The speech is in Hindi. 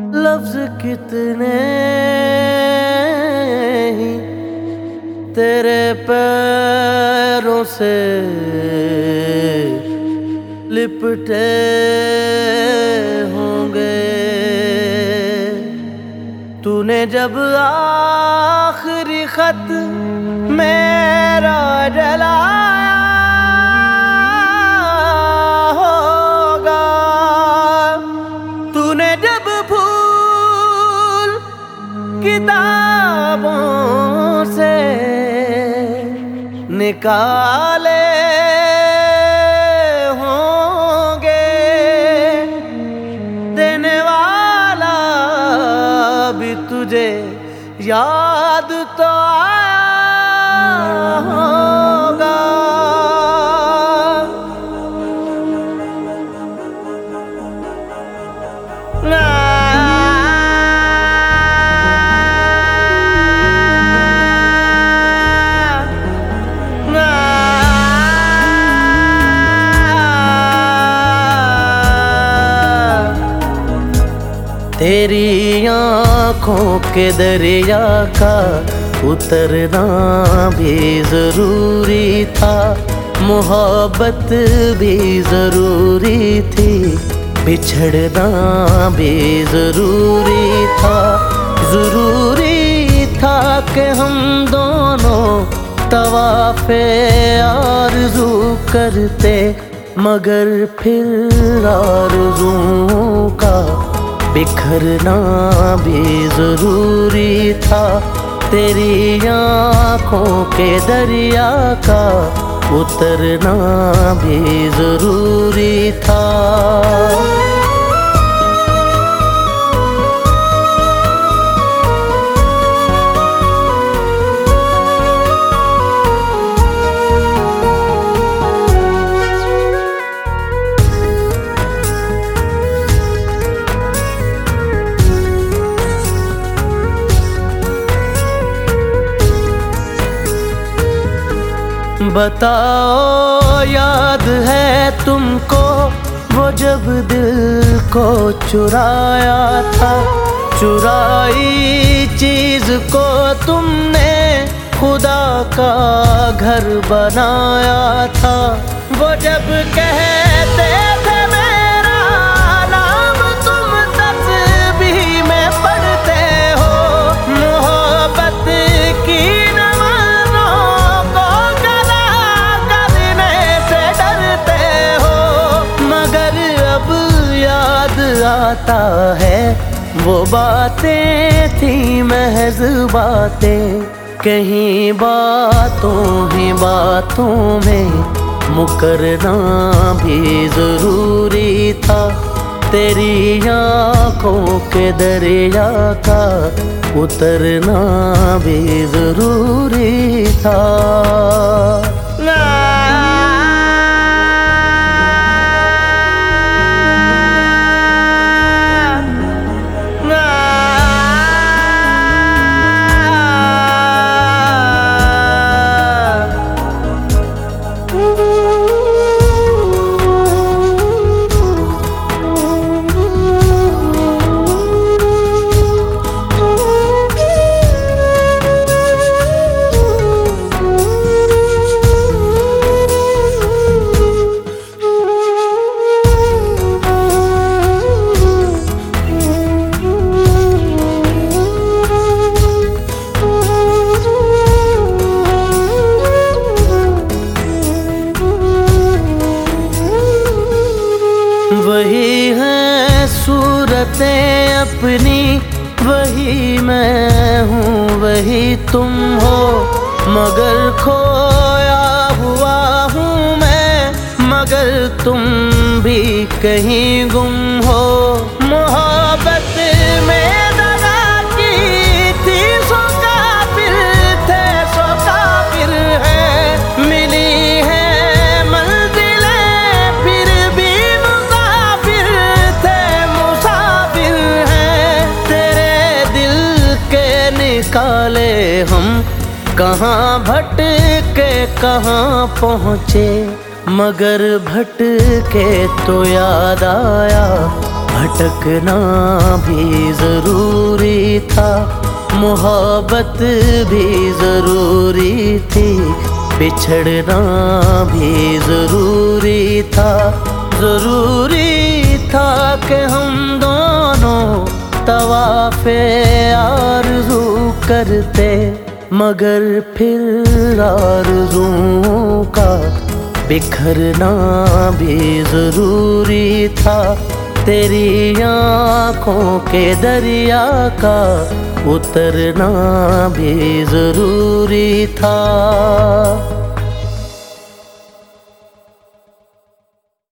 लफ्ज कितने ही तेरे पैरों से लिपटे होंगे। तूने जब आखिरी खत मेरा जलाया होगा, तूने जब फूल किताबों से निकाले होंगे, देने वाला भी तुझे याद तो आया होगा। तेरी आँखों के दरिया का उतरना भी जरूरी था, मोहब्बत भी जरूरी थी, बिछड़ना भी जरूरी था। जरूरी था कि हम दोनों तवाफ़े आरज़ू करते, मगर फिर आरज़ुओं का बिखरना भी जरूरी था। तेरी आँखों के दरिया का उतरना भी जरूरी था। बताओ याद है तुमको वो जब दिल को चुराया था, चुराई चीज को तुमने खुदा का घर बनाया था। वो जब कहते थे मेरा नाम तुम तस्बीह में पढ़ते हो, मोहब्बत की आता है वो बातें थी महज बातें, कहीं बातों ही बातों में मुकरना भी जरूरी था। तेरी आँखों के दरिया का उतरना भी जरूरी था। वही है सूरतें अपनी, वही मैं हूँ वही तुम हो, मगर खोया हुआ हूँ मैं, मगर तुम भी कहीं गुम हो। मोहब्बत में दगा की थी सो काफिर थे सो काफिर है, मिली है निकाले हम कहाँ भटके कहाँ पहुँचे, मगर भटके तो याद आया भटकना भी जरूरी था, मोहब्बत भी जरूरी थी, बिछड़ना भी जरूरी था। जरूरी था कि हम दोनों तवाफ़े आरज़ू करते, मगर फिर आरज़ुओं का बिखरना भी जरूरी था। तेरी आँखों के दरिया का उतरना भी जरूरी था।